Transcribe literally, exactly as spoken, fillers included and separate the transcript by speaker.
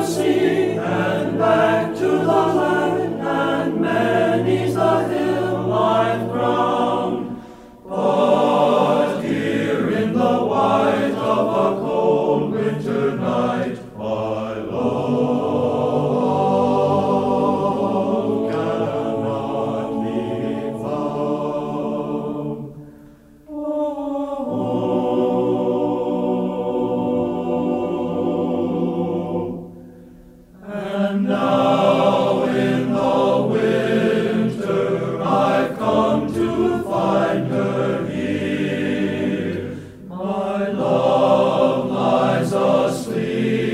Speaker 1: sea, and back to the land, and many's the hill I've crowned. But here in the white of a cold winter night, my love cannot be found. Oh, and now in the winter I've come to find her here. My love lies asleep